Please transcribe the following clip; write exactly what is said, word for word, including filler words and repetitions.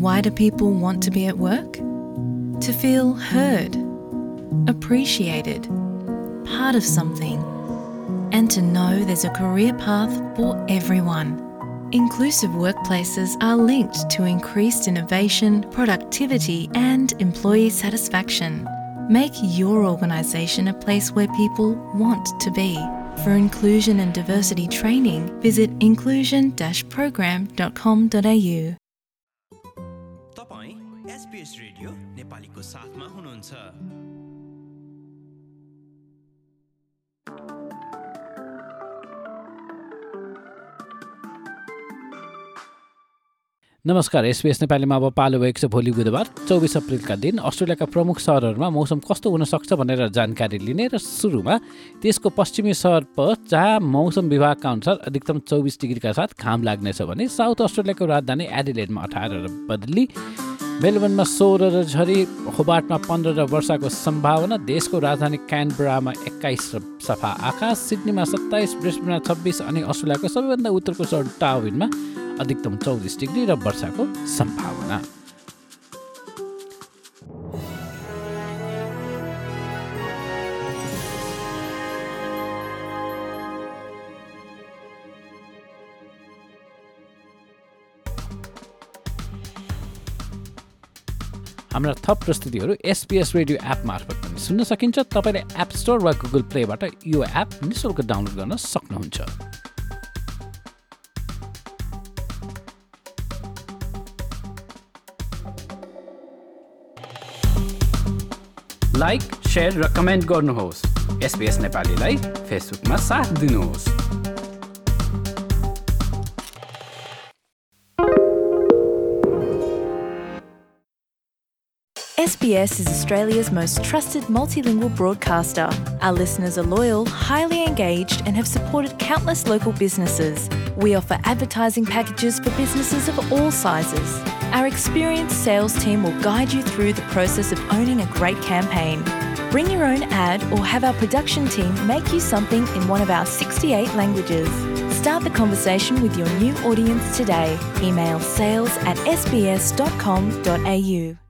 Why do people want to be at work? To feel heard, appreciated, part of something, and to know there's a career path for everyone. Inclusive workplaces are linked to increased innovation, productivity, and employee satisfaction. Make your organisation a place where people want to be. For inclusion and diversity training, visit inclusion dash program dot com dot a u. तपाईं SBS radio नेपालीको साथमा हुनुहुन्छ। नमस्कार, SBS नेपालीमा अब पालो भएको छ भोलि बुधबार चौबिस अप्रिलका दिन अस्ट्रेलियाका प्रमुख सहरहरूमा मौसम कस्तो हुन सक्छ भनेर जानकारी लिने र सुरुमा देशको पश्चिमी सहर पर्थ जहाँ मौसम विभागका अनुसार अधिकतम चौबिस डिग्रीका साथ घाम लाग्नेछ भने साउथ अस्ट्रेलियाको राजधानी एडिलेडमा अठार र बदली, मेलबर्नमा सोह्र र झरी, होबार्टमा पन्ध्र र वर्षाको सम्भावना, देशको राजधानी क्यानबरामा एक्काइस र सफा आकाश, सिडनीमा सत्ताइस, ब्रिस्बेनमा छब्बिस अनि अस्ट्रेलियाको सबैभन्दा उत्तरको सहर डार्विनमा अधिकतम चौबिस डिग्री र वर्षाको सम्भावना। हाम्रा थप प्रस्तुतिहरू एसबीएस रेडियो एप मार्फत पनि सुन्न सकिन्छ। तपाईँले एप स्टोर वा गुगल प्लेबाट यो एप निःशुल्क डाउनलोड गर्न सक्नुहुन्छ। लाइक, शेयर र कमेन्ट गर्नुहोस्। एसबीएस नेपालीलाई फेसबुकमा साथ दिनुहोस्। S B S is Australia's most trusted multilingual broadcaster. Our listeners are loyal, highly engaged, and have supported countless local businesses. We offer advertising packages for businesses of all sizes. Our experienced sales team will guide you through the process of owning a great campaign. Bring your own ad or have our production team make you something in one of our sixty-eight languages. Start the conversation with your new audience today. Email sales at s b s dot com dot a u.